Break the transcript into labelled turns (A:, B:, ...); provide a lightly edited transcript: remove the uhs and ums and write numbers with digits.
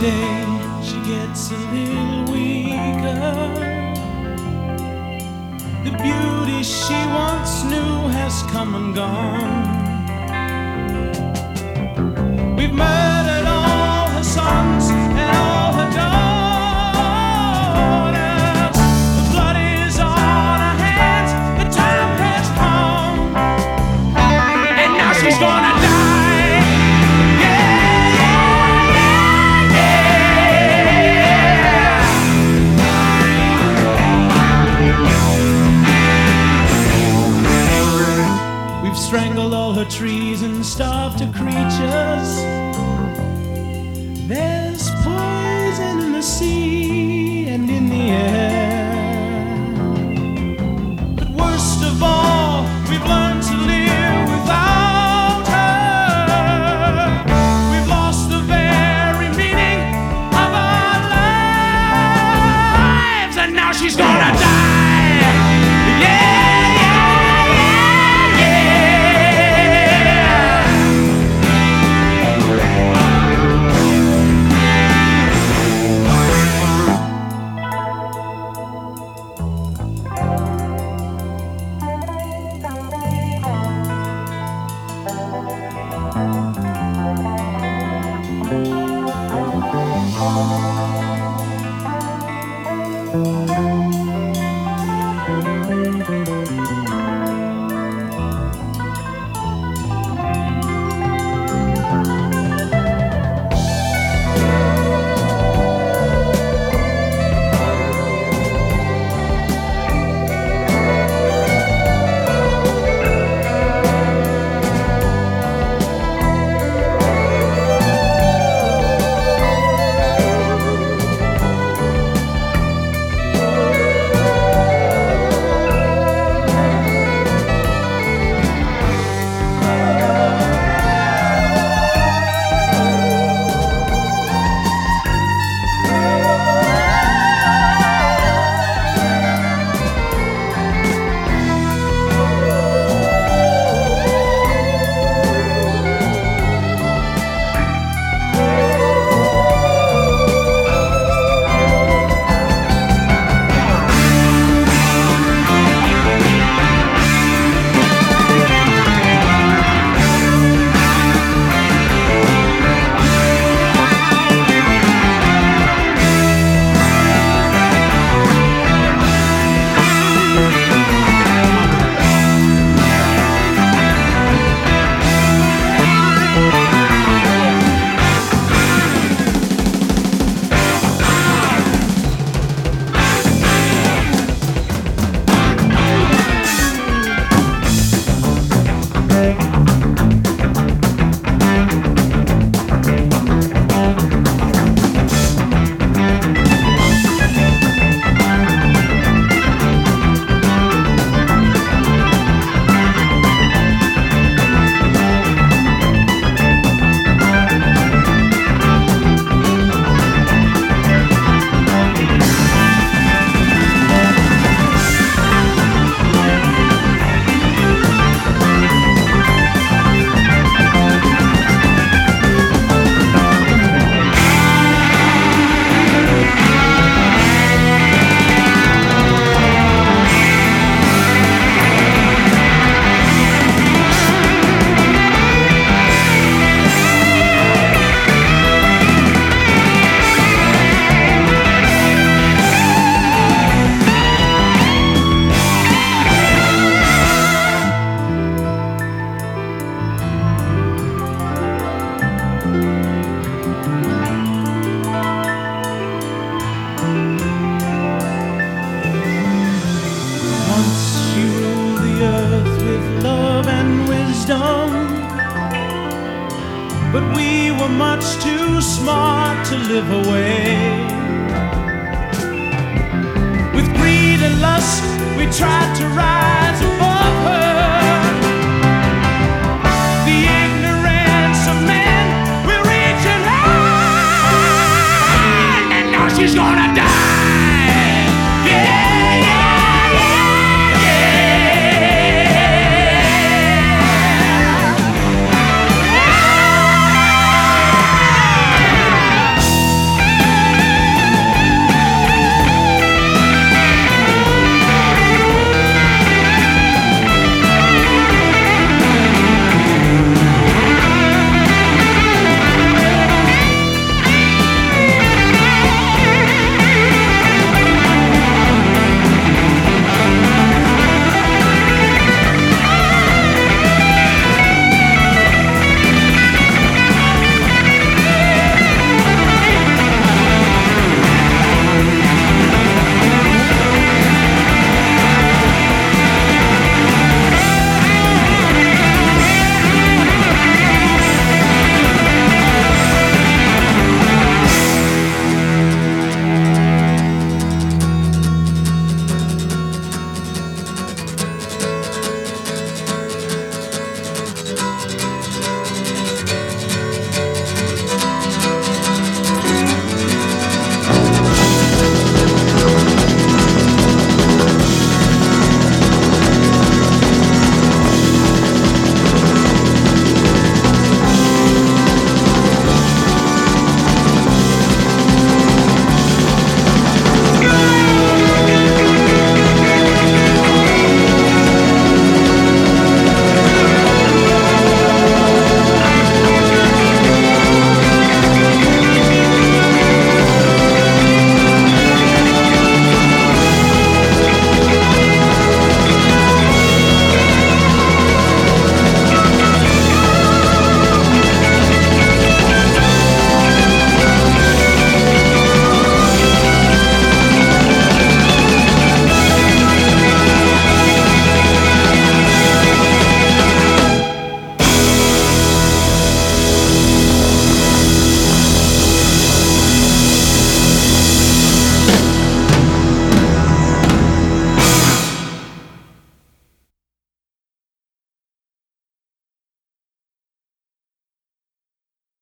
A: day she gets a little weaker. The beauty she once knew has come and gone. We've murdered all her sons and all her daughters. The blood is on her hands, the time has come, and now she's gonna die. Strangled all her trees and starved her creatures. There's poison in the sea and in the air. But worst of all, we've learned to live without her. We've lost the very meaning of our lives, and now she's gonna die. Yeah. But we were much too smart to live away. With greed and lust, we tried to rise above her. The ignorance of men will reach an high, and now she's gonna die.